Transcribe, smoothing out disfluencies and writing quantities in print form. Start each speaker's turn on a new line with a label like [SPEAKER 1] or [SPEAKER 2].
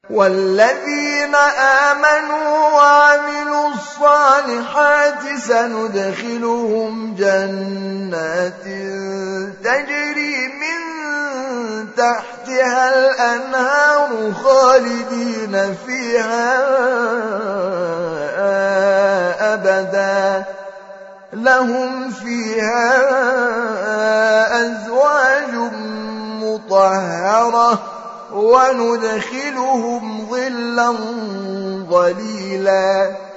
[SPEAKER 1] والذين آمنوا وعملوا الصالحات سندخلهم جنات تجري من تحتها الأنهار خالدين فيها أبدا لهم فيها أزواج مطهرة وندخلهم ظلا ظليلا